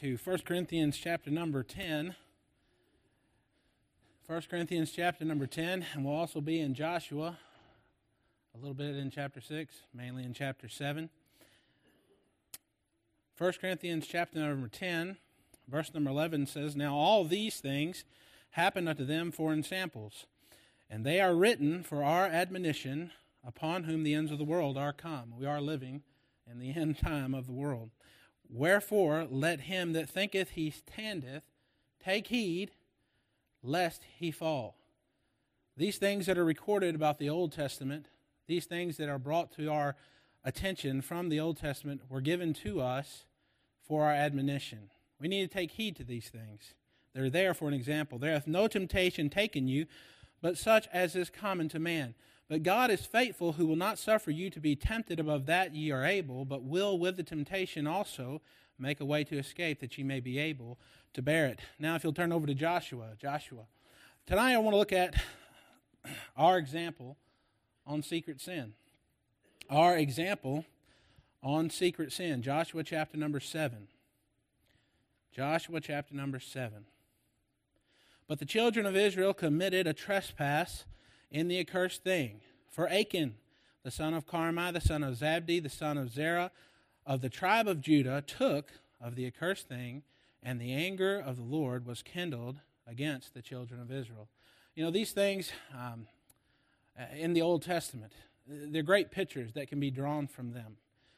to 1 Corinthians chapter number 10. 1 Corinthians chapter number 10, and we'll also be in Joshua, a little bit in chapter 6, mainly in chapter 7. 1 Corinthians chapter number 10, verse number 11 says, "Now all these things happened unto them for ensamples, and they are written for our admonition, upon whom the ends of the world are come." We are living in the end time of the world. "Wherefore let him that thinketh he standeth take heed, lest he fall." These things that are recorded about the Old Testament, these things that are brought to our attention from the Old Testament, were given to us for our admonition. We need to take heed to these things. They're there for an example. "There hath no temptation taken you, but such as is common to man. But God is faithful, who will not suffer you to be tempted above that ye are able, but will with the temptation also make a way to escape, that ye may be able to bear it." Now, if you'll turn over to Joshua. Tonight I want to look at our example on secret sin. Our example on secret sin. Joshua chapter number 7. Joshua chapter number 7. "But the children of Israel committed a trespass in the accursed thing. For Achan, the son of Carmi, the son of Zabdi, the son of Zerah, of the tribe of Judah, took of the accursed thing, and the anger of the Lord was kindled against the children of Israel." You know, these things in the Old Testament, they're great pictures that can be drawn from them.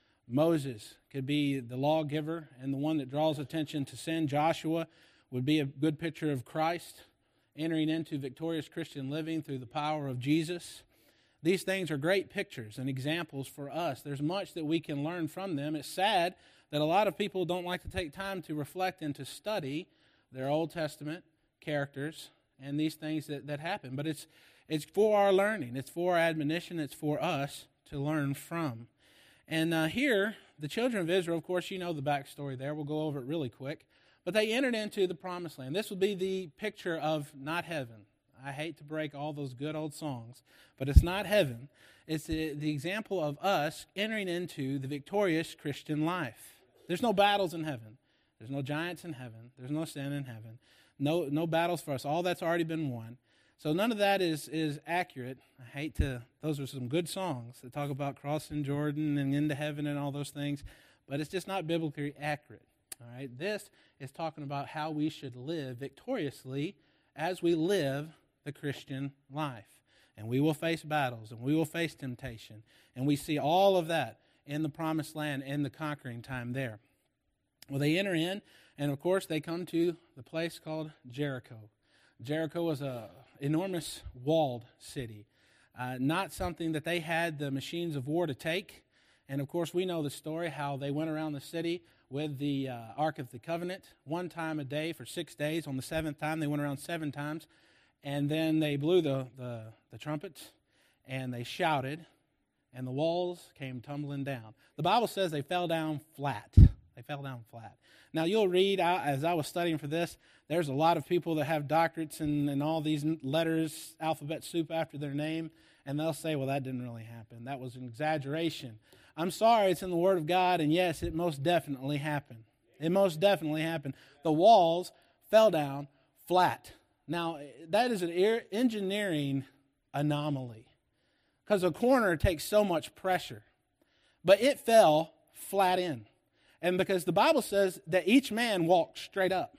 Moses could be the lawgiver and the one that draws attention to sin. Joshua would be a good picture of Christ entering into victorious Christian living through the power of Jesus. These things are great pictures and examples for us. There's much that we can learn from them. It's sad that a lot of people don't like to take time to reflect and to study their Old Testament characters and these things that happen. But it's for our learning. It's for our admonition. It's for us to learn from. And here, the children of Israel, of course, you know the backstory there. We'll go over it really quick. But they entered into the promised land. This would be the picture of not heaven. I hate to break all those good old songs, but it's not heaven. It's the example of us entering into the victorious Christian life. There's no battles in heaven. There's no giants in heaven. There's no sin in heaven. No battles for us. All that's already been won. So none of that is accurate. Those are some good songs that talk about crossing Jordan and into heaven and all those things, but it's just not biblically accurate. All right, this is talking about how we should live victoriously as we live the Christian life. And we will face battles, and we will face temptation. And we see all of that in the promised land in the conquering time there. Well, they enter in, and of course they come to the place called Jericho. Jericho was an enormous walled city, not something that they had the machines of war to take. And of course we know the story, how they went around the city with the Ark of the Covenant one time a day for 6 days. On the seventh time, they went around 7 times. And then they blew the trumpets, and they shouted, and the walls came tumbling down. The Bible says they fell down flat. They fell down flat. Now, you'll read, as I was studying for this, there's a lot of people that have doctorates and all these letters, alphabet soup after their name, and they'll say, well, that didn't really happen. That was an exaggeration. I'm sorry, it's in the Word of God, and yes, it most definitely happened. It most definitely happened. The walls fell down flat. Now, that is an engineering anomaly because a corner takes so much pressure. But it fell flat in. And because the Bible says that each man walked straight up.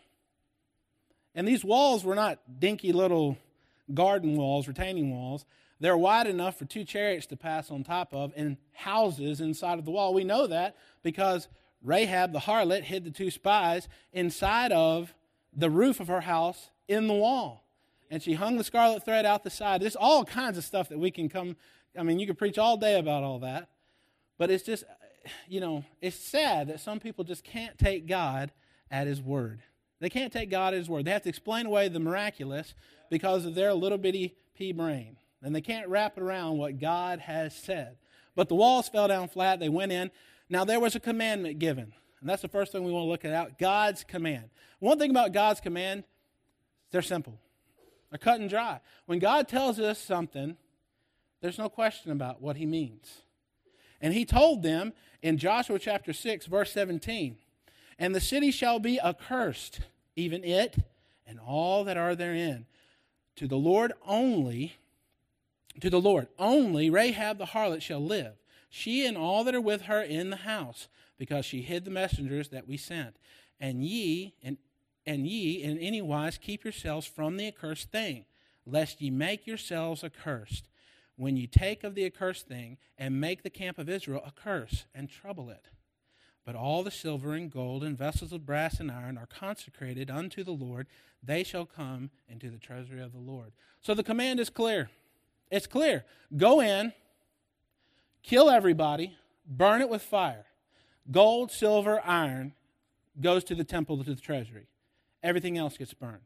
And these walls were not dinky little garden walls, retaining walls. They're wide enough for 2 chariots to pass on top of and houses inside of the wall. We know that because Rahab, the harlot, hid the 2 spies inside of the roof of her house in the wall. And she hung the scarlet thread out the side. There's all kinds of stuff that we can you could preach all day about all that. But it's just, it's sad that some people just can't take God at His word. They can't take God at His word. They have to explain away the miraculous because of their little bitty pea brain. And they can't wrap it around what God has said. But the walls fell down flat. They went in. Now, there was a commandment given. And that's the first thing we want to look at, God's command. One thing about God's command, they're simple. They're cut and dry. When God tells us something, there's no question about what He means. And He told them in Joshua chapter 6, verse 17, And the city shall be accursed, even it and all that are therein. To the Lord only Rahab the harlot shall live, she and all that are with her in the house, because she hid the messengers that we sent. And ye in any wise keep yourselves from the accursed thing, lest ye make yourselves accursed, when ye take of the accursed thing, and make the camp of Israel a curse, and trouble it. But all the silver and gold and vessels of brass and iron are consecrated unto the Lord. They shall come into the treasury of the Lord. So the command is clear. It's clear. Go in, kill everybody, burn it with fire. Gold, silver, iron goes to the temple, to the treasury. Everything else gets burned.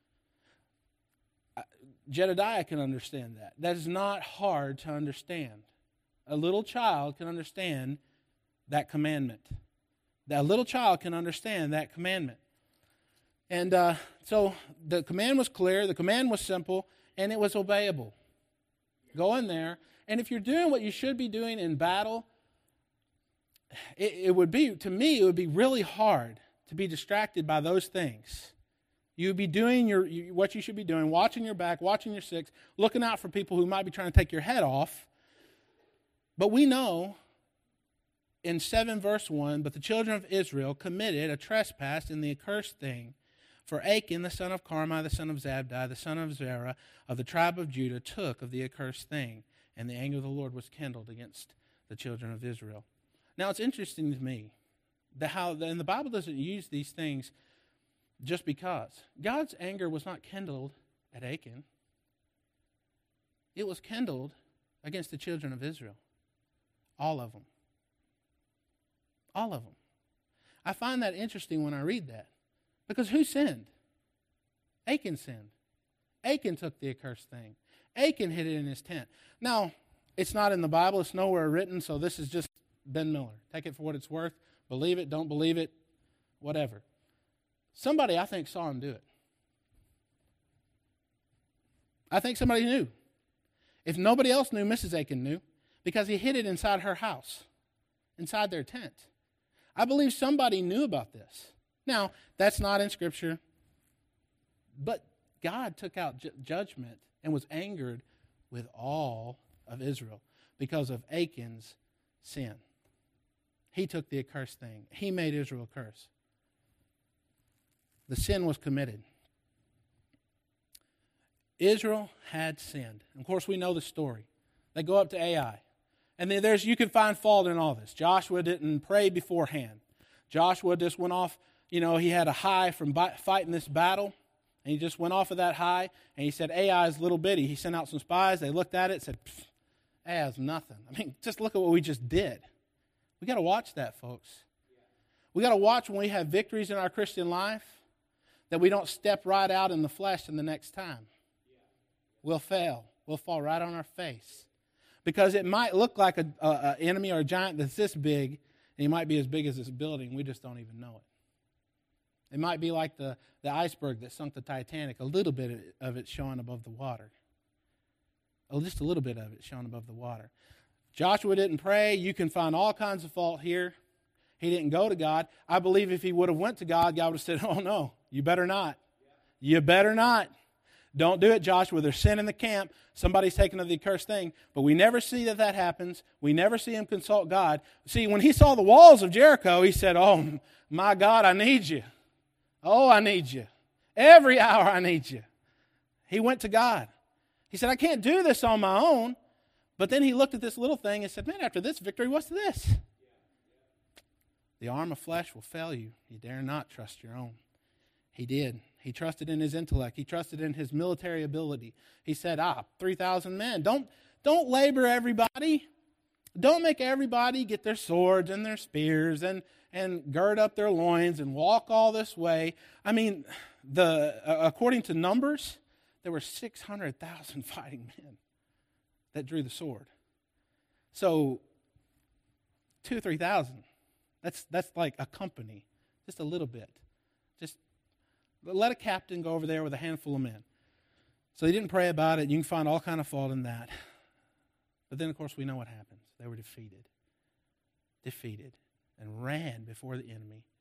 Jedediah can understand that. That is not hard to understand. A little child can understand that commandment. That little child can understand that commandment. And so the command was clear, the command was simple, and it was obeyable. Go in there, and if you're doing what you should be doing in battle, it would be, to me, it would be really hard to be distracted by those things. You'd be doing what you should be doing, watching your back, watching your six, looking out for people who might be trying to take your head off. But we know in 7 verse 1, but the children of Israel committed a trespass in the accursed thing. For Achan, the son of Carmi, the son of Zabdi, the son of Zerah, of the tribe of Judah, took of the accursed thing, and the anger of the Lord was kindled against the children of Israel. Now, it's interesting to me and the Bible doesn't use these things just because. God's anger was not kindled at Achan. It was kindled against the children of Israel. All of them. All of them. I find that interesting when I read that. Because who sinned? Achan sinned. Achan took the accursed thing. Achan hid it in his tent. Now, it's not in the Bible. It's nowhere written, so this is just Ben Miller. Take it for what it's worth. Believe it, don't believe it, whatever. Somebody, I think, saw him do it. I think somebody knew. If nobody else knew, Mrs. Achan knew, because he hid it inside her house, inside their tent. I believe somebody knew about this. Now, that's not in Scripture, but God took out judgment and was angered with all of Israel because of Achan's sin. He took the accursed thing. He made Israel a curse. The sin was committed. Israel had sinned. Of course, we know the story. They go up to Ai. And then you can find fault in all this. Joshua didn't pray beforehand. Joshua just went off, he had a high from fighting this battle. And he just went off of that high. And he said, Ai is little bitty. He sent out some spies. They looked at it and said, Ai is nothing. I mean, just look at what we just did. We got to watch that, folks. We got to watch when we have victories in our Christian life that we don't step right out in the flesh in the next time. We'll fail. We'll fall right on our face. Because it might look like an enemy or a giant that's this big, and he might be as big as this building. We just don't even know it. It might be like the iceberg that sunk the Titanic, a little bit of it showing above the water. Just a little bit of it showing above the water. Joshua didn't pray. You can find all kinds of fault here. He didn't go to God. I believe if he would have went to God, God would have said, oh no, you better not. You better not. Don't do it, Joshua. There's sin in the camp. Somebody's taken of the accursed thing. But we never see that happens. We never see him consult God. See, when he saw the walls of Jericho, he said, oh, my God, I need you. Oh, I need you. Every hour I need you. He went to God. He said, I can't do this on my own. But then he looked at this little thing and said, man, after this victory, what's this? The arm of flesh will fail you. You dare not trust your own. He did. He trusted in his intellect. He trusted in his military ability. He said, 3,000 men. Don't labor everybody. Don't make everybody get their swords and their spears and gird up their loins and walk all this way. I mean, according to Numbers, there were 600,000 fighting men that drew the sword. So 2,000 or 3,000. That's like a company, just a little bit. Just let a captain go over there with a handful of men. So they didn't pray about it. You can find all kind of fault in that. But then, of course, we know what happens. They were defeated, and ran before the enemy.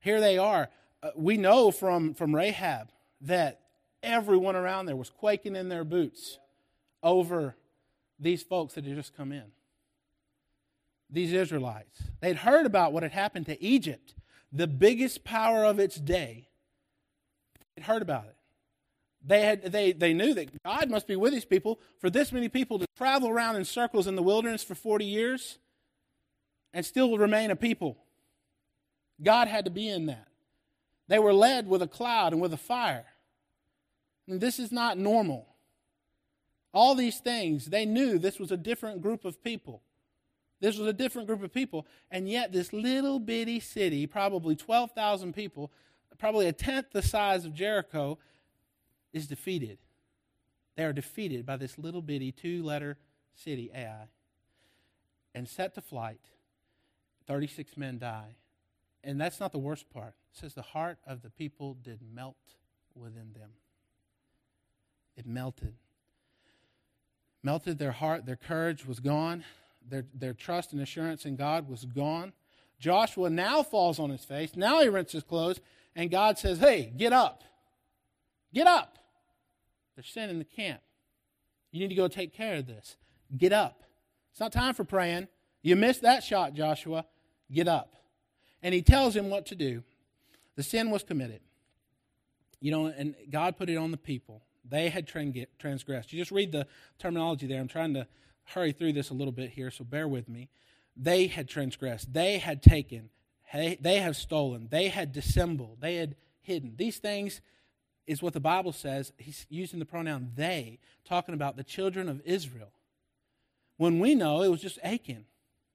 Here they are. We know from Rahab that everyone around there was quaking in their boots over these folks that had just come in. These Israelites. They'd heard about what had happened to Egypt, the biggest power of its day. They'd heard about it. They knew that God must be with these people. For this many people to travel around in circles in the wilderness for 40 years and still remain a people. God had to be in that. They were led with a cloud and with a fire. And this is not normal. All these things, they knew this was a different group of people. This was a different group of people. And yet this little bitty city, probably 12,000 people, probably a tenth the size of Jericho, is defeated. They are defeated by this little bitty 2-letter city, Ai, and set to flight. 36 men die. And that's not the worst part. It says the heart of the people did melt within them. It melted. Melted their heart. Their courage was gone. Their trust and assurance in God was gone. Joshua now falls on his face. Now he rents his clothes. And God says, hey, get up. Get up. There's sin in the camp. You need to go take care of this. Get up. It's not time for praying. You missed that shot, Joshua. Get up. And he tells him what to do. The sin was committed. And God put it on the people. They had transgressed. You just read the terminology there. I'm trying to hurry through this a little bit here, so bear with me. They had transgressed. They had taken. They have stolen. They had dissembled. They had hidden. These things is what the Bible says. He's using the pronoun they, talking about the children of Israel. When we know it was just Achan.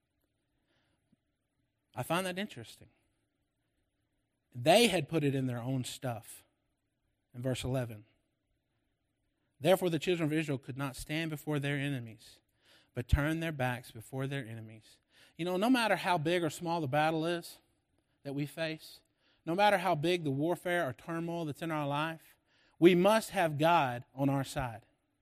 I find that interesting. They had put it in their own stuff. In verse 11. Therefore the children of Israel could not stand before their enemies, but turned their backs before their enemies. No matter how big or small the battle is that we face, no matter how big the warfare or turmoil that's in our life, we must have God on our side.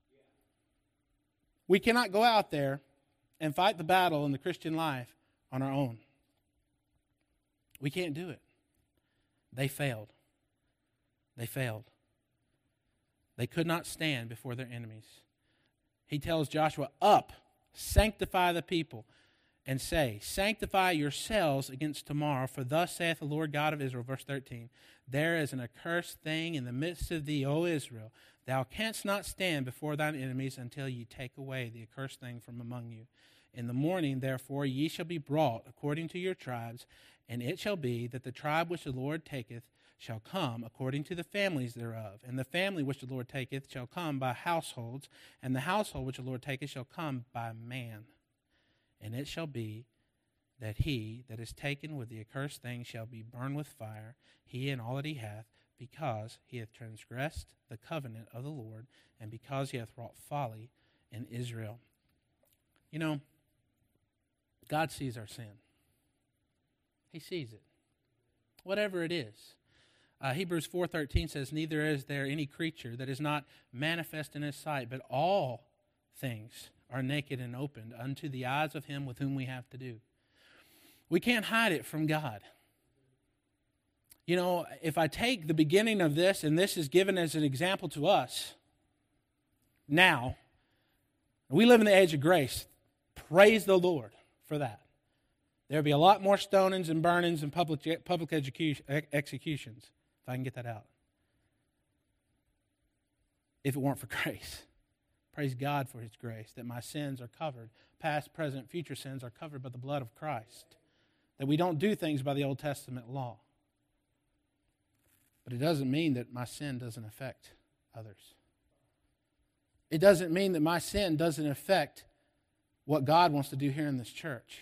We cannot go out there and fight the battle in the Christian life on our own. We can't do it. They failed. They failed. They could not stand before their enemies. He tells Joshua, up, sanctify the people, and say, sanctify yourselves against tomorrow, for thus saith the Lord God of Israel, verse 13, there is an accursed thing in the midst of thee, O Israel. Thou canst not stand before thine enemies until ye take away the accursed thing from among you. In the morning, therefore, ye shall be brought according to your tribes, and it shall be that the tribe which the Lord taketh shall come according to the families thereof. And the family which the Lord taketh shall come by households, and the household which the Lord taketh shall come by man. And it shall be that he that is taken with the accursed thing shall be burned with fire, he and all that he hath, because he hath transgressed the covenant of the Lord, and because he hath wrought folly in Israel. God sees our sin. He sees it. Whatever it is. Hebrews 4:13 says, neither is there any creature that is not manifest in his sight, but all things are naked and opened unto the eyes of him with whom we have to do. We can't hide it from God. If I take the beginning of this, and this is given as an example to us, now, we live in the age of grace. Praise the Lord for that. There would be a lot more stonings and burnings and public executions, if I can get that out, if it weren't for grace. Praise God for his grace, that my sins are covered. Past, present, future sins are covered by the blood of Christ. That we don't do things by the Old Testament law. But it doesn't mean that my sin doesn't affect others. It doesn't mean that my sin doesn't affect what God wants to do here in this church.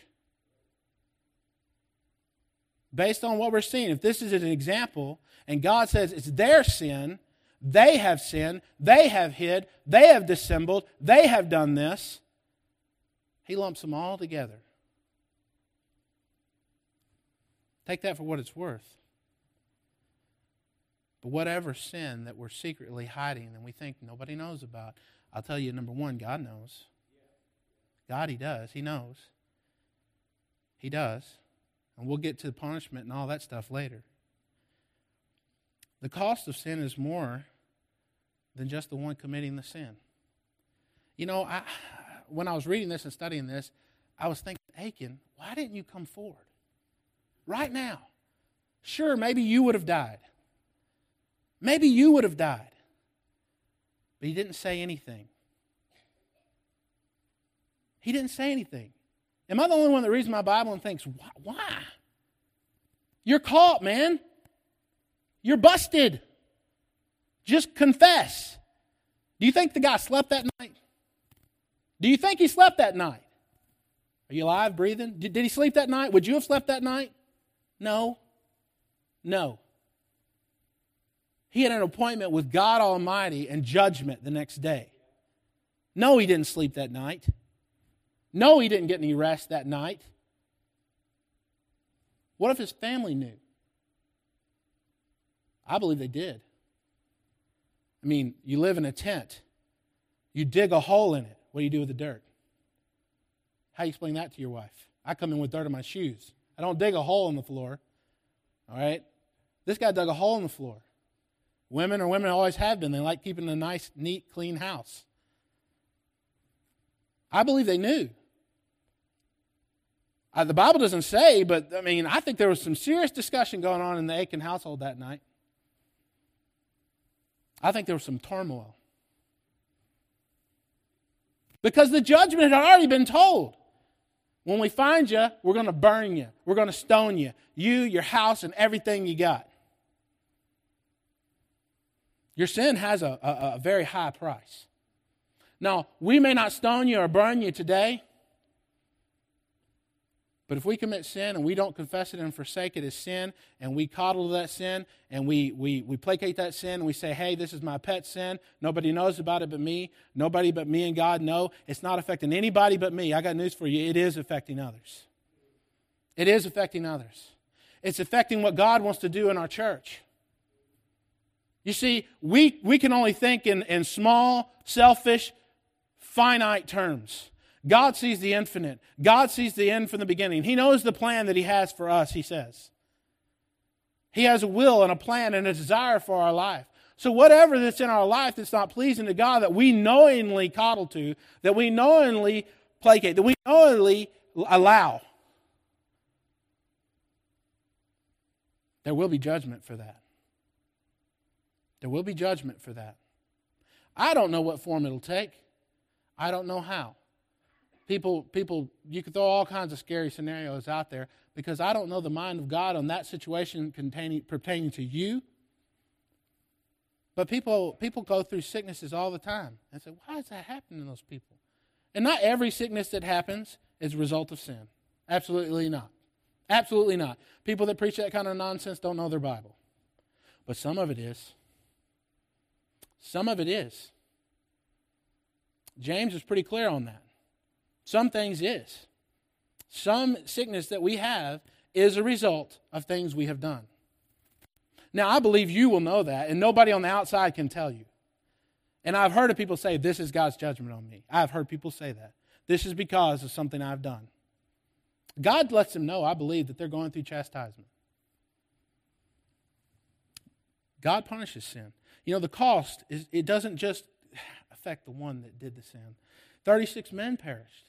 Based on what we're seeing, if this is an example, and God says it's their sin, they have sinned, they have hid, they have dissembled, they have done this, he lumps them all together. Take that for what it's worth. But whatever sin that we're secretly hiding and we think nobody knows about, I'll tell you, number one, God knows. God, he does. He knows. He does. And we'll get to the punishment and all that stuff later. The cost of sin is more than just the one committing the sin. You know, when I was reading this and studying this, I was thinking, Achan, why didn't you come forward? Right now. Sure, maybe you would have died. Maybe you would have died. But he didn't say anything. He didn't say anything. Am I the only one that reads my Bible and thinks, why? You're caught, man. You're busted. Just confess. Do you think the guy slept that night? Do you think he slept that night? Are you alive, breathing? Did he sleep that night? Would you have slept that night? No. No. He had an appointment with God Almighty and judgment the next day. No, he didn't sleep that night. No, he didn't get any rest that night. What if his family knew? I believe they did. I mean, you live in a tent. You dig a hole in it. What do you do with the dirt? How do you explain that to your wife? I come in with dirt in my shoes. I don't dig a hole in the floor. All right? This guy dug a hole in the floor. Women always have been. They like keeping a nice, neat, clean house. I believe they knew. The Bible doesn't say, but I mean, I think there was some serious discussion going on in the Achan household that night. I think there was some turmoil. Because the judgment had already been told. When we find you, we're going to burn you. We're going to stone you. You, your house, and everything you got. Your sin has a very high price. Now, we may not stone you or burn you today, but if we commit sin and we don't confess it and forsake it as sin, and we coddle that sin, and we placate that sin, and we say, hey, this is my pet sin, nobody knows about it but me, nobody but me and God know, it's not affecting anybody but me. I got news for you, it is affecting others. It is affecting others. It's affecting what God wants to do in our church. You see, we can only think in small, selfish, finite terms. God sees the infinite. God sees the end from the beginning. He knows the plan that He has for us, He says. He has a will and a plan and a desire for our life. So whatever that's in our life that's not pleasing to God, that we knowingly coddle to, that we knowingly placate, that we knowingly allow, there will be judgment for that. There will be judgment for that. I don't know what form it'll take. I don't know how. People, you can throw all kinds of scary scenarios out there because I don't know the mind of God on that situation pertaining to you. But people go through sicknesses all the time and say, why is that happening to those people? And not every sickness that happens is a result of sin. Absolutely not. Absolutely not. People that preach that kind of nonsense don't know their Bible. But some of it is. Some of it is. James is pretty clear on that. Some things is. Some sickness that we have is a result of things we have done. Now, I believe you will know that, and nobody on the outside can tell you. And I've heard of people say, this is God's judgment on me. I've heard people say that. This is because of something I've done. God lets them know, I believe, that they're going through chastisement. God punishes sin. You know, the cost, it doesn't just affect the one that did the sin. 36 men perished.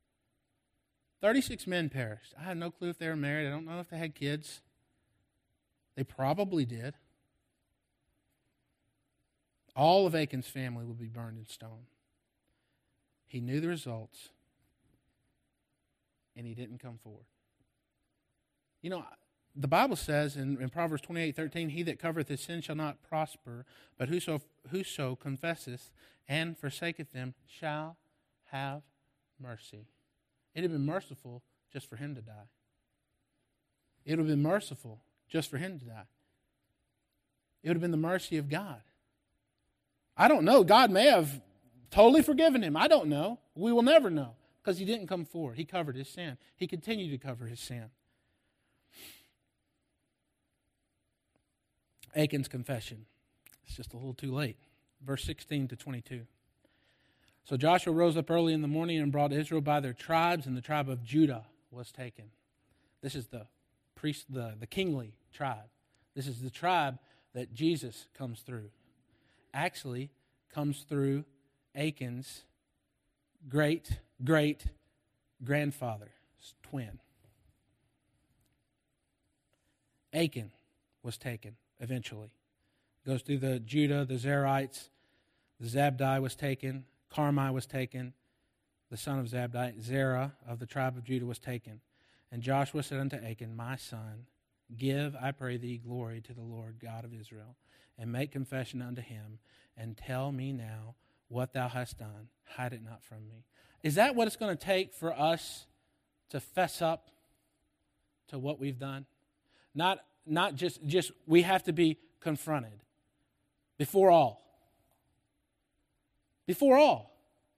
36 men perished. I have no clue if they were married. I don't know if they had kids. They probably did. All of Achan's family would be burned in stone. He knew the results, and he didn't come forward. You know, the Bible says in Proverbs 28:13, he that covereth his sin shall not prosper, but whoso confesseth and forsaketh them shall have mercy. It would have been merciful just for him to die. It would have been merciful just for him to die. It would have been the mercy of God. I don't know. God may have totally forgiven him. I don't know. We will never know because he didn't come forward. He covered his sin. He continued to cover his sin. Achan's confession. It's just a little too late. Verse 16 to 22. So Joshua rose up early in the morning and brought Israel by their tribes, and the tribe of Judah was taken. This is the kingly tribe. This is the tribe that Jesus comes through. Actually, comes through Achan's great-great-grandfather's twin. Achan was taken eventually. Goes through the Judah, the Zerites. The Zabdi was taken. Carmi was taken. The son of Zabdi, Zerah of the tribe of Judah, was taken. And Joshua said unto Achan, My son, give, I pray thee, glory to the Lord God of Israel, and make confession unto him, and tell me now what thou hast done. Hide it not from me. Is that what it's going to take for us to fess up to what we've done? Not just we have to be confronted before all. Before all.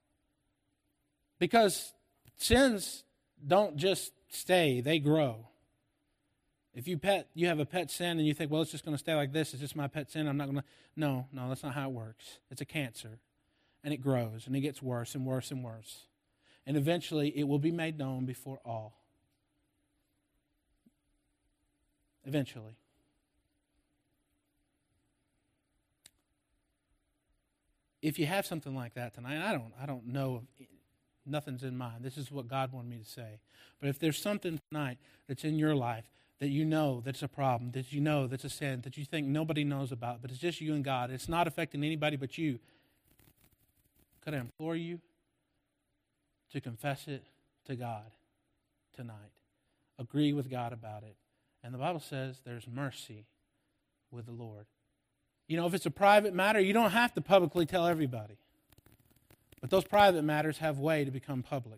Because sins don't just stay, they grow. If you have a pet sin and you think, well, it's just going to stay like this, it's just my pet sin, I'm not going to... No, that's not how it works. It's a cancer. And it grows, and it gets worse and worse and worse. And eventually, it will be made known before all. Eventually. If you have something like that tonight, I don't know, nothing's in mind. This is what God wanted me to say. But if there's something tonight that's in your life that you know that's a problem, that you know that's a sin, that you think nobody knows about, but it's just you and God, it's not affecting anybody but you, could I implore you to confess it to God tonight? Agree with God about it. And the Bible says there's mercy with the Lord. You know, if it's a private matter, you don't have to publicly tell everybody. But those private matters have way to become public.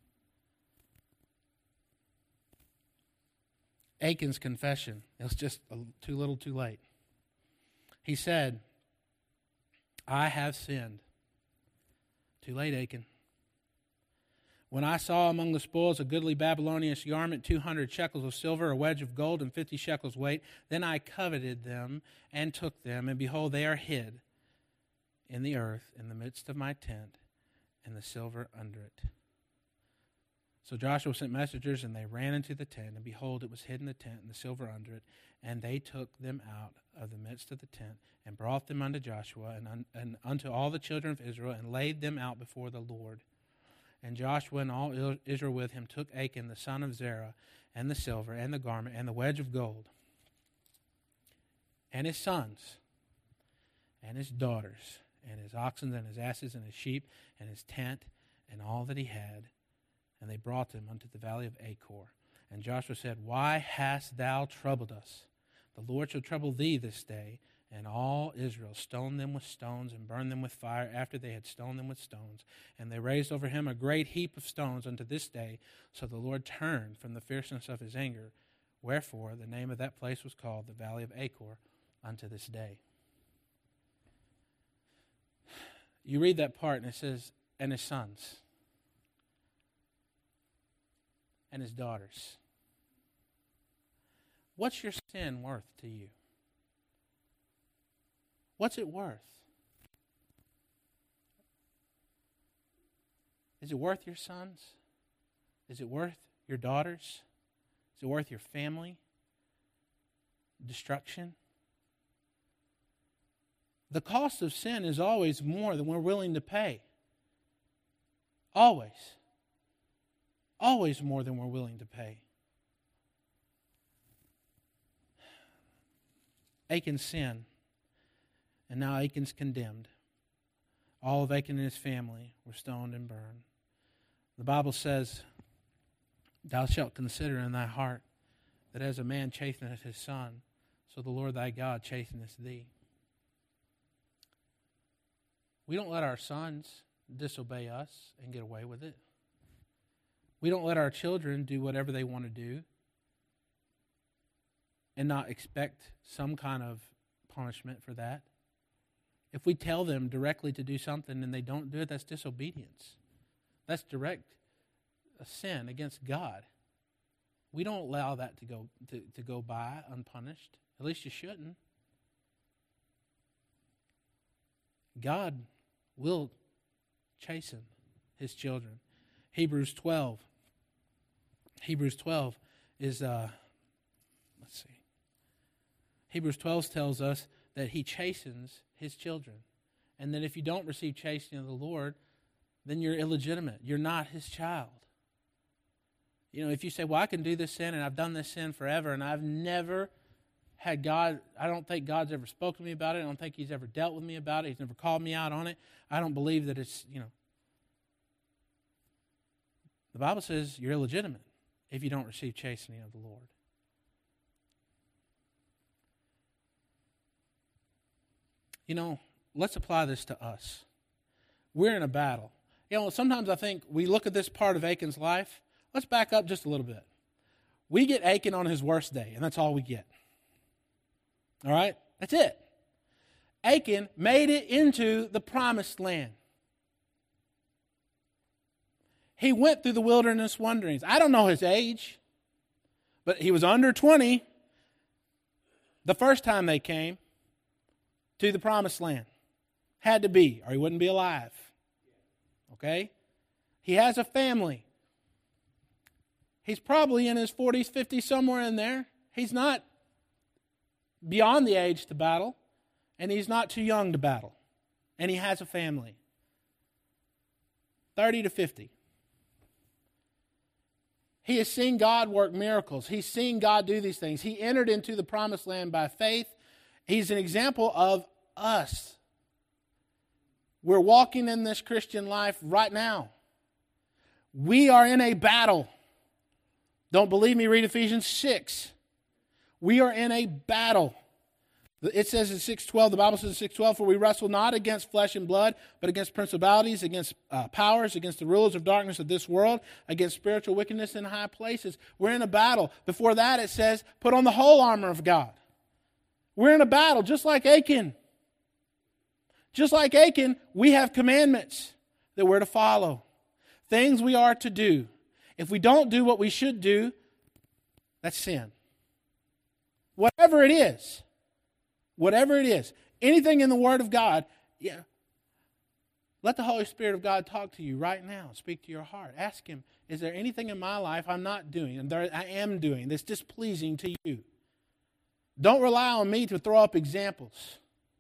Achan's confession, it was just too little too late. He said, I have sinned. Too late, Achan. When I saw among the spoils a goodly Babylonian garment, 200 shekels of silver, a wedge of gold, and 50 shekels weight, then I coveted them and took them, and behold, they are hid in the earth in the midst of my tent, and the silver under it. So Joshua sent messengers, and they ran into the tent, and behold, it was hid in the tent, and the silver under it. And they took them out of the midst of the tent, and brought them unto Joshua and unto all the children of Israel, and laid them out before the Lord. And Joshua and all Israel with him took Achan the son of Zerah, and the silver, and the garment, and the wedge of gold, and his sons, and his daughters, and his oxen, and his asses, and his sheep, and his tent, and all that he had. And they brought them unto the valley of Achor. And Joshua said, Why hast thou troubled us? The Lord shall trouble thee this day. And all Israel stoned them with stones, and burned them with fire after they had stoned them with stones. And they raised over him a great heap of stones unto this day. So the Lord turned from the fierceness of his anger. Wherefore the name of that place was called the valley of Achor unto this day. You read that part, and it says, and his sons, and his daughters. What's your sin worth to you? What's it worth? Is it worth your sons? Is it worth your daughters? Is it worth your family? Destruction? The cost of sin is always more than we're willing to pay. Always. Always more than we're willing to pay. Achan's sin, and now Achan's condemned. All of Achan and his family were stoned and burned. The Bible says, Thou shalt consider in thy heart that as a man chasteneth his son, so the Lord thy God chasteneth thee. We don't let our sons disobey us and get away with it. We don't let our children do whatever they want to do and not expect some kind of punishment for that. If we tell them directly to do something and they don't do it, that's disobedience. That's direct a sin against God. We don't allow that to go by unpunished. At least you shouldn't. God will chasten his children. Hebrews 12 is, let's see. Hebrews 12 tells us that he chastens his children. And that if you don't receive chastening of the Lord, then you're illegitimate. You're not his child. You know, if you say, well, I can do this sin and I've done this sin forever and I've never had God, I don't think God's ever spoken to me about it. I don't think he's ever dealt with me about it. He's never called me out on it. I don't believe that it's, the Bible says you're illegitimate if you don't receive chastening of the Lord. Let's apply this to us. We're in a battle. Sometimes I think we look at this part of Achan's life. Let's back up just a little bit. We get Achan on his worst day, and that's all we get. All right? That's it. Achan made it into the promised land. He went through the wilderness wanderings. I don't know his age, but he was under 20 the first time they came to the promised land. Had to be, or he wouldn't be alive. Okay? He has a family. He's probably in his 40s, 50s, somewhere in there. He's not beyond the age to battle, and he's not too young to battle. And he has a family. 30 to 50. He has seen God work miracles. He's seen God do these things. He entered into the promised land by faith. He's an example of us. We're walking in this Christian life right now. We are in a battle. Don't believe me? Read Ephesians 6. We are in a battle. It says in 6:12, the Bible says in 6:12, for we wrestle not against flesh and blood, but against principalities, against powers, against the rulers of darkness of this world, against spiritual wickedness in high places. We're in a battle. Before that it says, put on the whole armor of God. We're in a battle, just like Achan. Just like Achan, we have commandments that we're to follow. Things we are to do. If we don't do what we should do, that's sin. Whatever it is. Whatever it is. Anything in the Word of God, let the Holy Spirit of God talk to you right now. Speak to your heart. Ask Him, is there anything in my life I'm not doing and I am doing that's displeasing to you? Don't rely on me to throw up examples.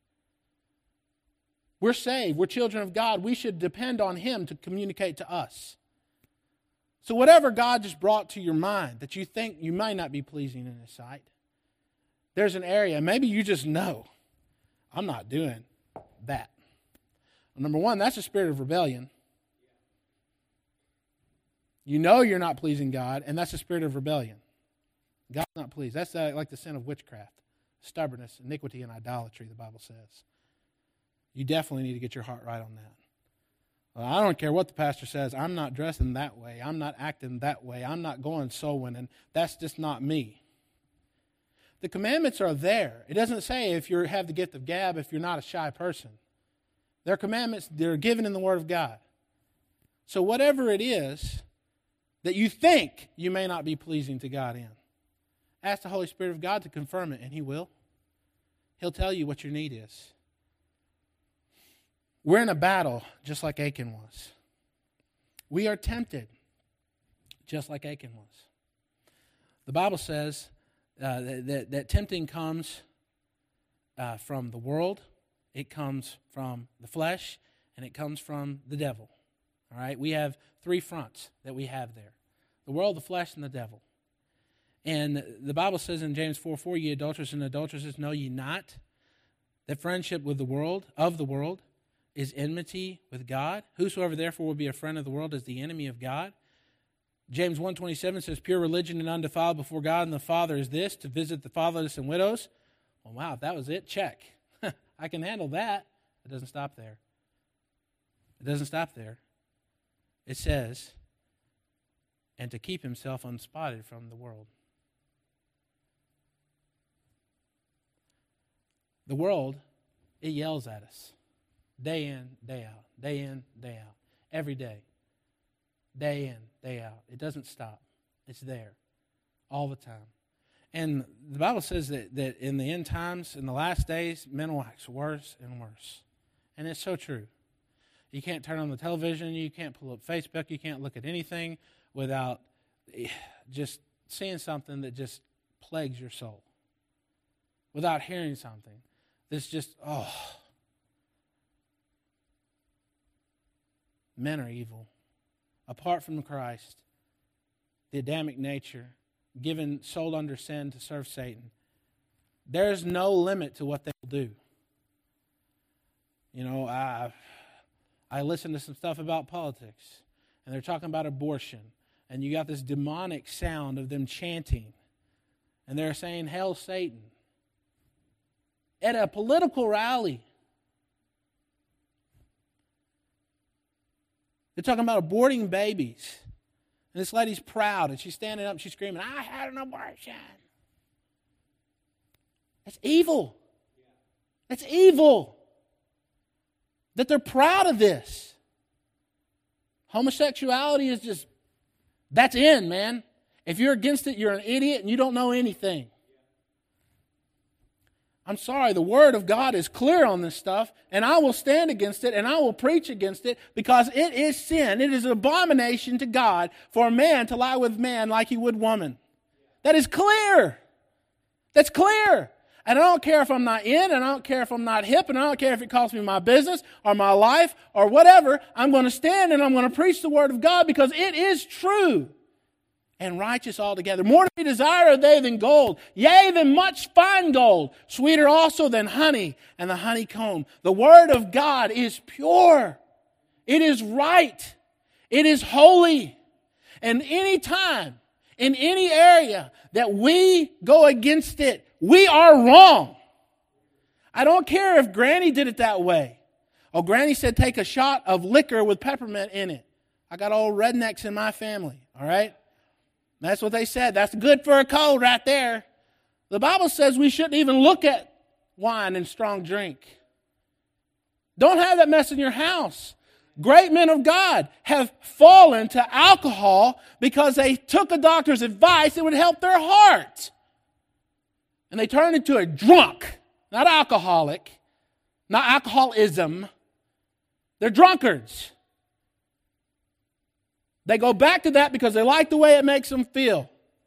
We're saved. We're children of God. We should depend on Him to communicate to us. So whatever God just brought to your mind that you think you might not be pleasing in His sight, there's an area, maybe you just know, I'm not doing that. Well, number one, that's a spirit of rebellion. You know you're not pleasing God, and that's a spirit of rebellion. God's not pleased. That's like the sin of witchcraft, stubbornness, iniquity, and idolatry, the Bible says. You definitely need to get your heart right on that. Well, I don't care what the pastor says. I'm not dressing that way. I'm not acting that way. I'm not going soul winning. That's just not me. The commandments are there. It doesn't say if you have the gift of gab, if you're not a shy person. They're commandments that are given in the Word of God. So whatever it is that you think you may not be pleasing to God in, ask the Holy Spirit of God to confirm it, and He will. He'll tell you what your need is. We're in a battle, just like Achan was. We are tempted, just like Achan was. The Bible says that tempting comes from the world, it comes from the flesh, and it comes from the devil. All right? We have three fronts that we have there. The world, the flesh, and the devil. And the Bible says in James 4:4, ye adulterers and adulteresses, know ye not that friendship with the world, of the world, is enmity with God? Whosoever therefore will be a friend of the world is the enemy of God. James 1:27 says, pure religion and undefiled before God and the Father is this, to visit the fatherless and widows. Well, wow, if that was it, check. I can handle that. It doesn't stop there. It doesn't stop there. It says, and to keep himself unspotted from the world. The world, it yells at us. Day in, day out. Day in, day out. Every day. Day in, day out. It doesn't stop. It's there. All the time. And the Bible says that in the end times, in the last days, men will wax worse and worse. And it's so true. You can't turn on the television. You can't pull up Facebook. You can't look at anything without just seeing something that just plagues your soul. without hearing something that's just, men are evil. Apart from Christ, the Adamic nature, sold under sin to serve Satan, there's no limit to what they will do. You know, I listen to some stuff about politics, and they're talking about abortion, and you got this demonic sound of them chanting, and they're saying, "Hail Satan," at a political rally. They're talking about aborting babies. And this lady's proud, and she's standing up and she's screaming, "I had an abortion." That's evil. That's evil. That they're proud of this. Homosexuality is just, that's in, man. If you're against it, you're an idiot and you don't know anything. I'm sorry, the Word of God is clear on this stuff, and I will stand against it, and I will preach against it, because it is sin. It is an abomination to God for a man to lie with man like he would woman. That is clear. That's clear. And I don't care if I'm not in, and I don't care if I'm not hip, and I don't care if it costs me my business or my life or whatever. I'm going to stand and I'm going to preach the Word of God, because it is true and righteous altogether. More to be desired are they than gold, yea, than much fine gold, sweeter also than honey and the honeycomb. The Word of God is pure. It is right. It is holy. And any time, in any area that we go against it, we are wrong. I don't care if Granny did it that way. Oh, Granny said take a shot of liquor with peppermint in it. I got old rednecks in my family, all right? That's what they said. That's good for a cold right there. The Bible says we shouldn't even look at wine and strong drink. Don't have that mess in your house. Great men of God have fallen to alcohol because they took a doctor's advice that would help their heart. And they turned into a drunk, not alcoholic, not alcoholism. They're drunkards. They go back to that because they like the way it makes them feel.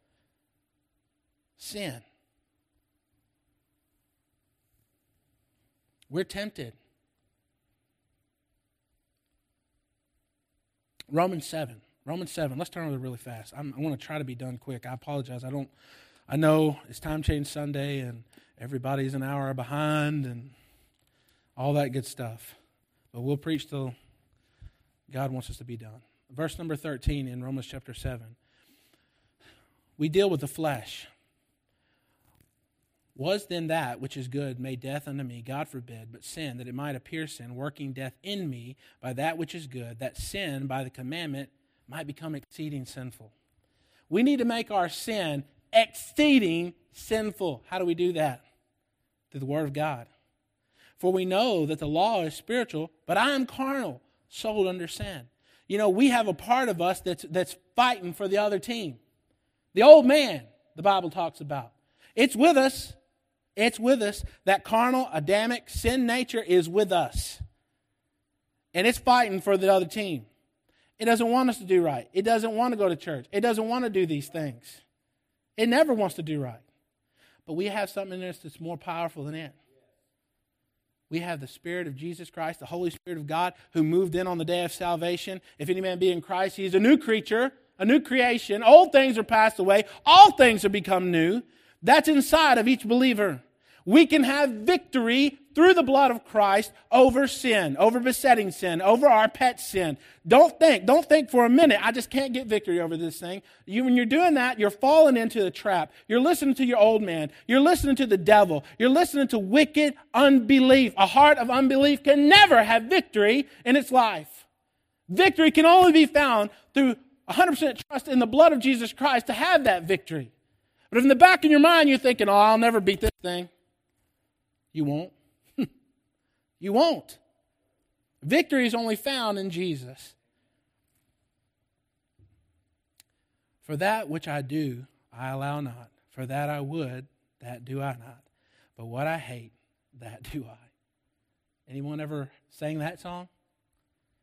Sin. We're tempted. Romans 7. Let's turn over really fast. I want to try to be done quick. I apologize. I know it's Time Change Sunday and everybody's an hour behind and all that good stuff. But we'll preach till God wants us to be done. Verse number 13 in Romans chapter 7. We deal with the flesh. Was then that which is good made death unto me? God forbid, but sin, that it might appear sin, working death in me by that which is good, that sin by the commandment might become exceeding sinful. We need to make our sin exceeding sinful. How do we do that? Through the Word of God. For we know that the law is spiritual, but I am carnal, sold under sin. You know, we have a part of us that's fighting for the other team. The old man, the Bible talks about. It's with us. It's with us. That carnal, Adamic, sin nature is with us. And it's fighting for the other team. It doesn't want us to do right. It doesn't want to go to church. It doesn't want to do these things. It never wants to do right. But we have something in us that's more powerful than it. We have the Spirit of Jesus Christ, the Holy Spirit of God, who moved in on the day of salvation. If any man be in Christ, he is a new creature, a new creation. Old things are passed away. All things have become new. That's inside of each believer. We can have victory through the blood of Christ over sin, over besetting sin, over our pet sin. Don't think for a minute, I just can't get victory over this thing. When you're doing that, you're falling into the trap. You're listening to your old man. You're listening to the devil. You're listening to wicked unbelief. A heart of unbelief can never have victory in its life. Victory can only be found through 100% trust in the blood of Jesus Christ to have that victory. But if in the back of your mind you're thinking, oh, I'll never beat this thing, you won't. You won't. Victory is only found in Jesus. For that which I do, I allow not. For that I would, that do I not. But what I hate, that do I. Anyone ever sang that song?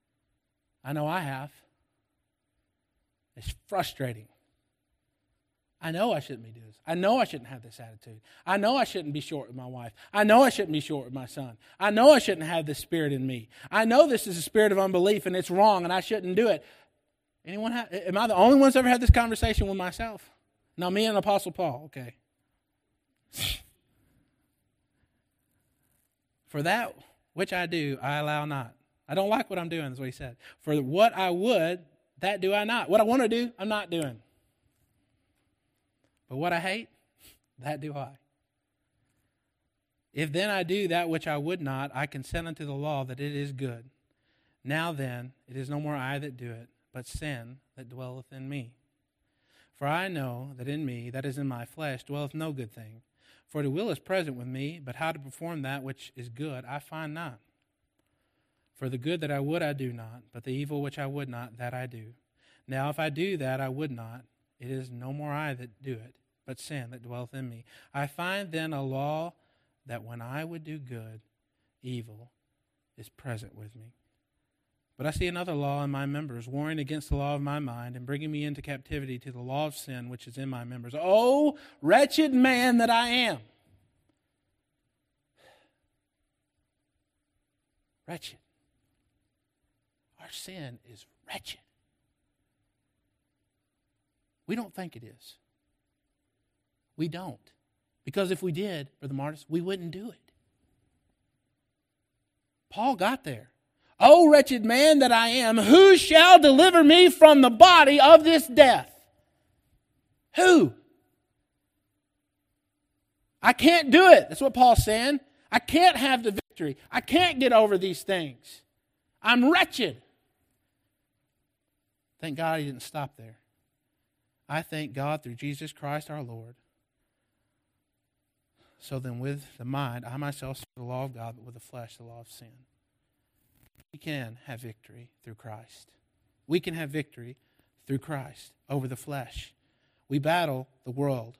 I know I have. It's frustrating. I know I shouldn't be doing this. I know I shouldn't have this attitude. I know I shouldn't be short with my wife. I know I shouldn't be short with my son. I know I shouldn't have this spirit in me. I know this is a spirit of unbelief and it's wrong and I shouldn't do it. Am I the only one that's ever had this conversation with myself? No, me and Apostle Paul, okay. For that which I do, I allow not. I don't like what I'm doing, is what he said. For what I would, that do I not. What I want to do, I'm not doing. But what I hate, that do I. If then I do that which I would not, I consent unto the law that it is good. Now then, it is no more I that do it, but sin that dwelleth in me. For I know that in me, that is in my flesh, dwelleth no good thing. For the will is present with me, but how to perform that which is good I find not. For the good that I would I do not, but the evil which I would not, that I do. Now if I do that I would not, it is no more I that do it, but sin that dwelleth in me. I find then a law that when I would do good, evil is present with me. But I see another law in my members, warring against the law of my mind, and bringing me into captivity to the law of sin which is in my members. Oh, wretched man that I am! Wretched. Our sin is wretched. We don't think it is. We don't. Because if we did, Brother Martis, we wouldn't do it. Paul got there. O wretched man that I am, who shall deliver me from the body of this death? Who? I can't do it. That's what Paul's saying. I can't have the victory. I can't get over these things. I'm wretched. Thank God he didn't stop there. I thank God through Jesus Christ our Lord. So then with the mind, I myself serve the law of God, but with the flesh, the law of sin. We can have victory through Christ. We can have victory through Christ over the flesh. We battle the world.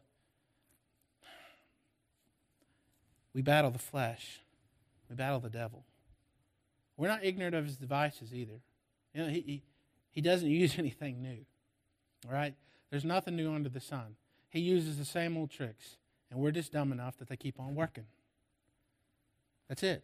We battle the flesh. We battle the devil. We're not ignorant of his devices either. You know, he doesn't use anything new. All right? There's nothing new under the sun. He uses the same old tricks. And we're just dumb enough that they keep on working. That's it.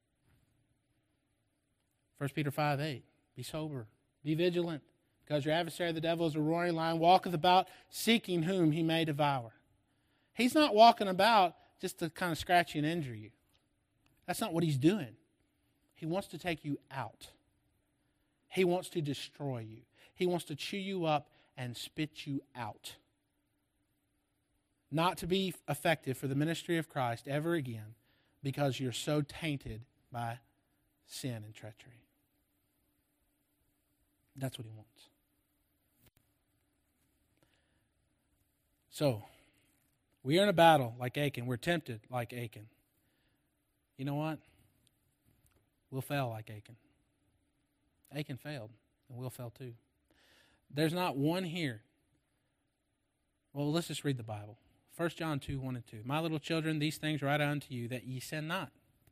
1 Peter 5:8. Be sober. Be vigilant. Because your adversary, the devil, is a roaring lion, walketh about, seeking whom he may devour. He's not walking about just to kind of scratch you and injure you. That's not what he's doing. He wants to take you out. He wants to destroy you. He wants to chew you up and spit you out. Not to be effective for the ministry of Christ ever again because you're so tainted by sin and treachery. That's what he wants. So, we are in a battle like Achan. We're tempted like Achan. You know what? We'll fail like Achan. Achan failed, and we'll fail too. There's not one here. Well, let's just read the Bible. 1 John 2:1-2. My little children, these things write unto you, that ye sin not.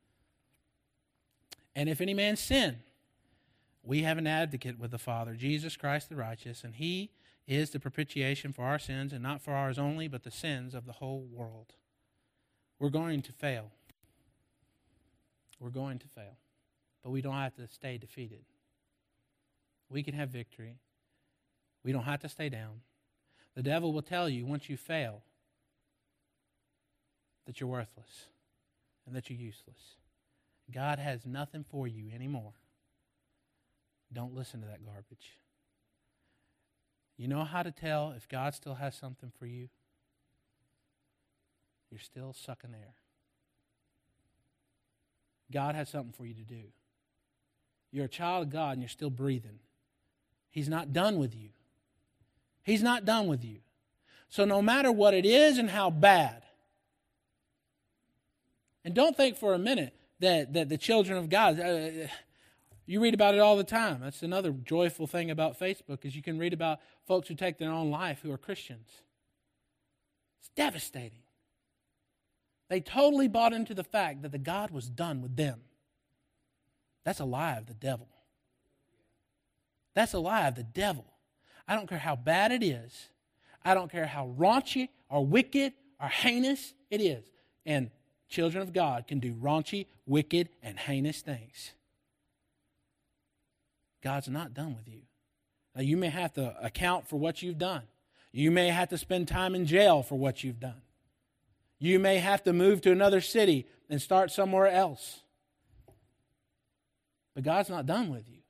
And if any man sin, we have an advocate with the Father, Jesus Christ the righteous, and he is the propitiation for our sins, and not for ours only, but the sins of the whole world. We're going to fail. We're going to fail. But we don't have to stay defeated. We can have victory. We don't have to stay down. The devil will tell you once you fail that you're worthless and that you're useless. God has nothing for you anymore. Don't listen to that garbage. You know how to tell if God still has something for you? You're still sucking air. God has something for you to do. You're a child of God and you're still breathing. He's not done with you. He's not done with you. So no matter what it is and how bad, and don't think for a minute that the children of God, you read about it all the time. That's another joyful thing about Facebook is you can read about folks who take their own life who are Christians. It's devastating. They totally bought into the fact that the God was done with them. That's a lie of the devil. That's a lie of the devil. I don't care how bad it is. I don't care how raunchy or wicked or heinous it is. And children of God can do raunchy, wicked, and heinous things. God's not done with you. Now, you may have to account for what you've done. You may have to spend time in jail for what you've done. You may have to move to another city and start somewhere else. But God's not done with you.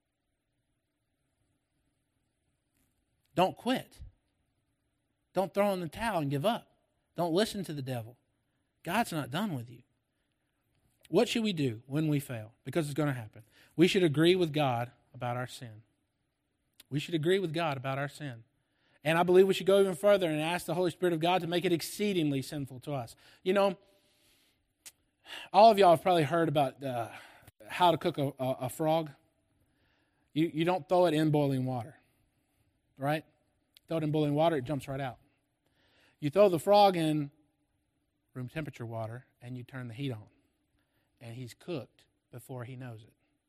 Don't quit. Don't throw in the towel and give up. Don't listen to the devil. God's not done with you. What should we do when we fail? Because it's going to happen. We should agree with God about our sin. We should agree with God about our sin. And I believe we should go even further and ask the Holy Spirit of God to make it exceedingly sinful to us. You know, all of y'all have probably heard about how to cook a frog. You don't throw it in boiling water, right? Throw it in boiling water, it jumps right out. You throw the frog in room temperature water and you turn the heat on. And he's cooked before he knows it.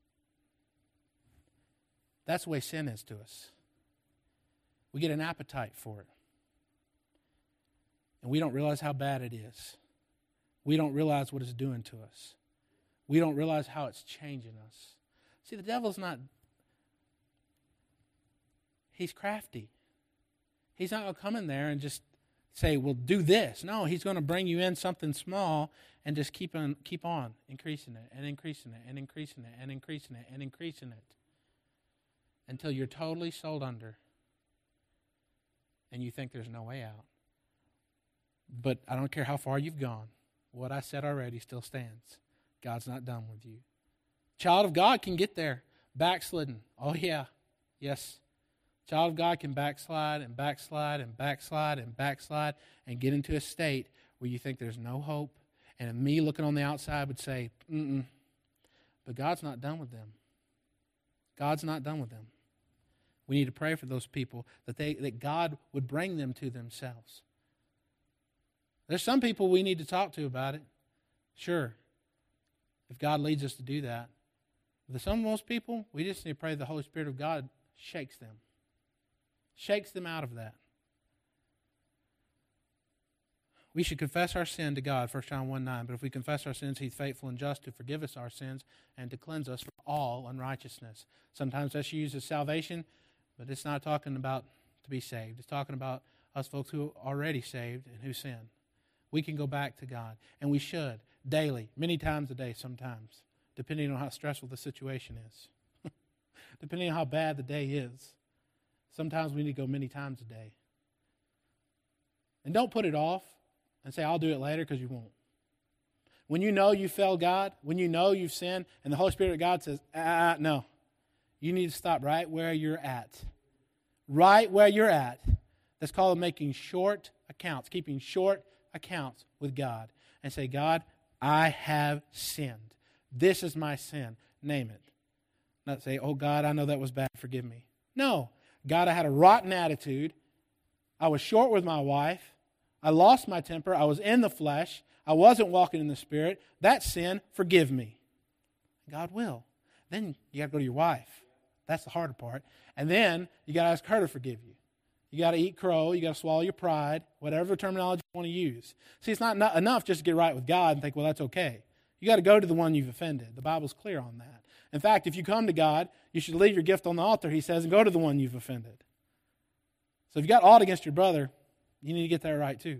That's the way sin is to us. We get an appetite for it. And we don't realize how bad it is. We don't realize what it's doing to us. We don't realize how it's changing us. See, the devil's not, he's crafty. He's not going to come in there and just say, well, do this. No, he's going to bring you in something small and just keep on increasing it and increasing it and increasing it and increasing it and increasing it until you're totally sold under and you think there's no way out. But I don't care how far you've gone. What I said already still stands. God's not done with you. Child of God can get there. Backslidden. Oh, yeah. Yes. Child of God can backslide and backslide and backslide and backslide and get into a state where you think there's no hope. And me looking on the outside would say, But God's not done with them. God's not done with them. We need to pray for those people that God would bring them to themselves. There's some people we need to talk to about it. Sure. If God leads us to do that. But some of most people, we just need to pray the Holy Spirit of God shakes them. Shakes them out of that. We should confess our sin to God, 1 John 1:9. But if we confess our sins, He's faithful and just to forgive us our sins and to cleanse us from all unrighteousness. Sometimes that's used as salvation, but it's not talking about to be saved. It's talking about us folks who are already saved and who sin. We can go back to God, and we should, daily, many times a day sometimes, depending on how stressful the situation is, depending on how bad the day is. Sometimes we need to go many times a day. And don't put it off and say, I'll do it later, because you won't. When you know you failed God, when you know you've sinned, and the Holy Spirit of God says, no, you need to stop right where you're at. Right where you're at. That's called making short accounts, keeping short accounts with God. And say, God, I have sinned. This is my sin. Name it. Not say, oh God, I know that was bad. Forgive me. No. God, I had a rotten attitude. I was short with my wife. I lost my temper. I was in the flesh. I wasn't walking in the Spirit. That's sin. Forgive me. God will. Then you got to go to your wife. That's the harder part. And then you got to ask her to forgive you. You got to eat crow. You got to swallow your pride. Whatever terminology you want to use. See, it's not enough just to get right with God and think, well, that's okay. You got to go to the one you've offended. The Bible's clear on that. In fact, if you come to God, you should leave your gift on the altar, He says, and go to the one you've offended. So if you got aught against your brother, you need to get that right too.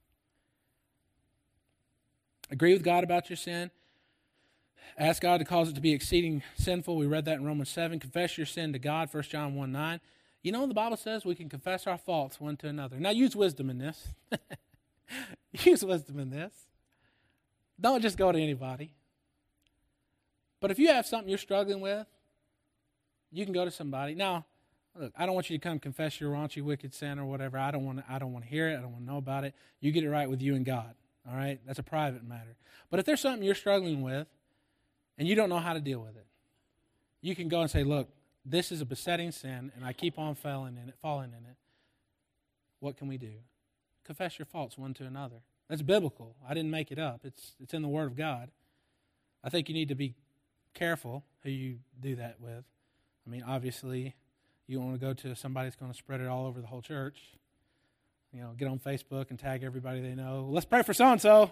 Agree with God about your sin. Ask God to cause it to be exceeding sinful. We read that in Romans 7. Confess your sin to God, 1 John 1:9. You know, the Bible says we can confess our faults one to another. Now, use wisdom in this. Use wisdom in this. Don't just go to anybody. But if you have something you're struggling with, you can go to somebody. Now, look, I don't want you to come confess your raunchy, wicked sin or whatever. I don't want to hear it. I don't want to know about it. You get it right with you and God. All right? That's a private matter. But if there's something you're struggling with and you don't know how to deal with it, you can go and say, look, this is a besetting sin and I keep on falling in it. What can we do? Confess your faults one to another. That's biblical. I didn't make it up. It's in the Word of God. I think you need to be careful who you do that with. I mean, obviously, you don't want to go to somebody that's going to spread it all over the whole church. get on Facebook and tag everybody they know. Let's pray for so-and-so.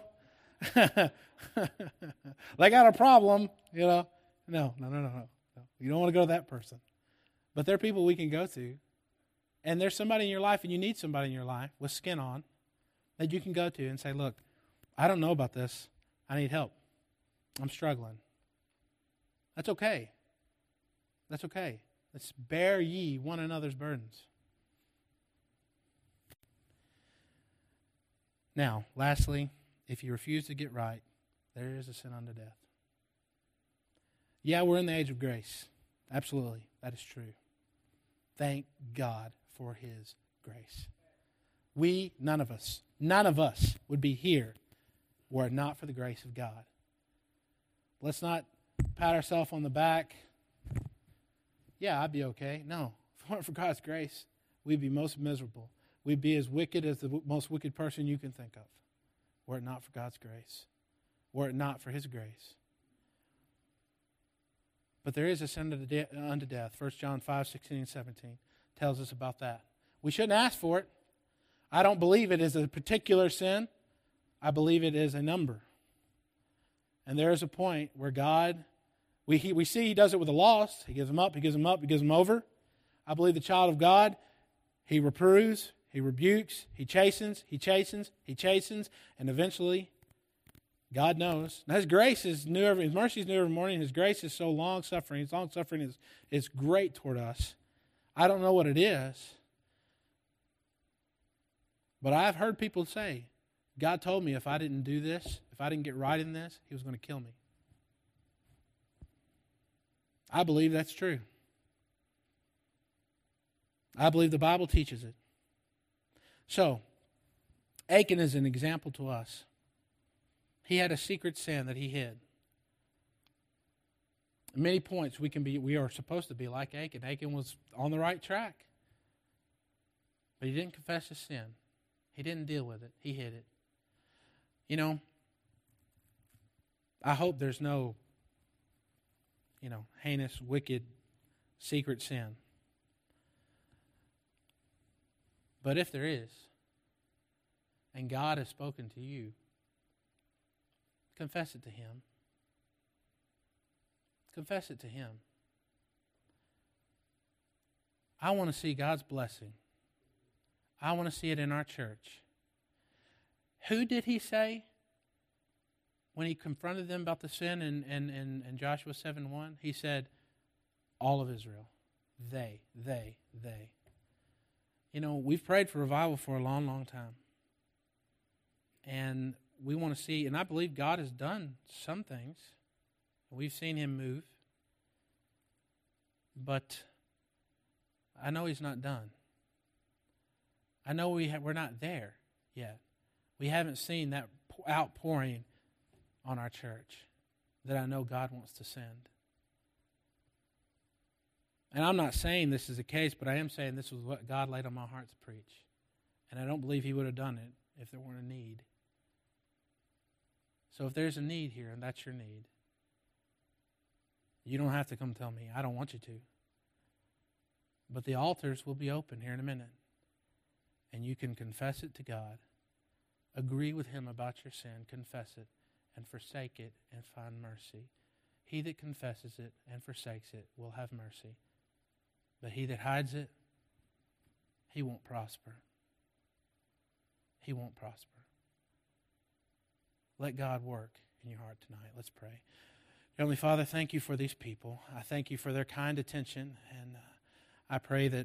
They got a problem, No. You don't want to go to that person. But there are people we can go to. And there's somebody in your life, and you need somebody in your life with skin on that you can go to and say, look, I don't know about this. I need help. I'm struggling. That's okay. That's okay. Let's bear ye one another's burdens. Now, lastly, if you refuse to get right, there is a sin unto death. Yeah, we're in the age of grace. Absolutely. That is true. Thank God for His grace. None of us would be here were it not for the grace of God. Let's not pat ourselves on the back. Yeah, I'd be okay. No, if it weren't for God's grace, we'd be most miserable. We'd be as wicked as the most wicked person you can think of, were it not for God's grace, were it not for His grace. But there is a sin unto death. 1 John 5:16 and 17 tells us about that. We shouldn't ask for it. I don't believe it is a particular sin. I believe it is a number. And there is a point where God, we see He does it with the lost. He gives them up, He gives them up, He gives them over. I believe the child of God, He reproves, He rebukes, He chastens, and eventually God knows. Now His grace is new His mercy is new every morning. His grace is so long-suffering. His long-suffering is great toward us. I don't know what it is. But I've heard people say, God told me if I didn't do this, if I didn't get right in this, He was going to kill me. I believe that's true. I believe the Bible teaches it. So, Achan is an example to us. He had a secret sin that he hid. At many points we are supposed to be like Achan. Achan was on the right track. But he didn't confess his sin. He didn't deal with it. He hid it. I hope there's no, heinous, wicked, secret sin. But if there is, and God has spoken to you, confess it to Him. Confess it to Him. I want to see God's blessing. I want to see it in our church. Who did He say when He confronted them about the sin in Joshua 7:1? He said, all of Israel. They. We've prayed for revival for a long, long time. And we want to see, and I believe God has done some things. We've seen Him move. But I know He's not done. I know we're not there yet. We haven't seen that outpouring on our church that I know God wants to send. And I'm not saying this is the case, but I am saying this was what God laid on my heart to preach. And I don't believe He would have done it if there weren't a need. So if there's a need here, and that's your need, you don't have to come tell me. I don't want you to. But the altars will be open here in a minute. And you can confess it to God. Agree with Him about your sin. Confess it and forsake it and find mercy. He that confesses it and forsakes it will have mercy. But he that hides it, he won't prosper. He won't prosper. Let God work in your heart tonight. Let's pray. Heavenly Father, thank You for these people. I thank You for their kind attention, and I pray that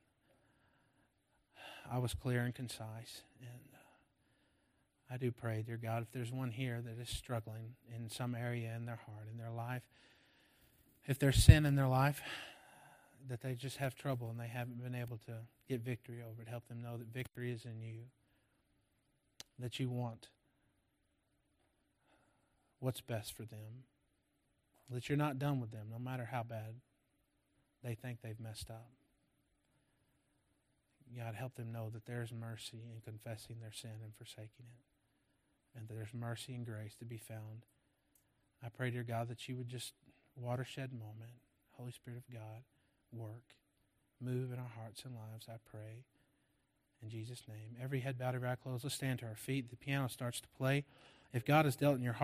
I was clear and concise. And I do pray, dear God, if there's one here that is struggling in some area in their heart, in their life, if there's sin in their life, that they just have trouble and they haven't been able to get victory over it, help them know that victory is in You, that You want what's best for them, that You're not done with them, no matter how bad they think they've messed up. God, help them know that there's mercy in confessing their sin and forsaking it, and that there's mercy and grace to be found. I pray, dear God, that You would just watershed moment, Holy Spirit of God, work, move in our hearts and lives, I pray. In Jesus' name. Every head bowed, every eye closed. Let's stand to our feet. The piano starts to play. If God has dealt in your heart,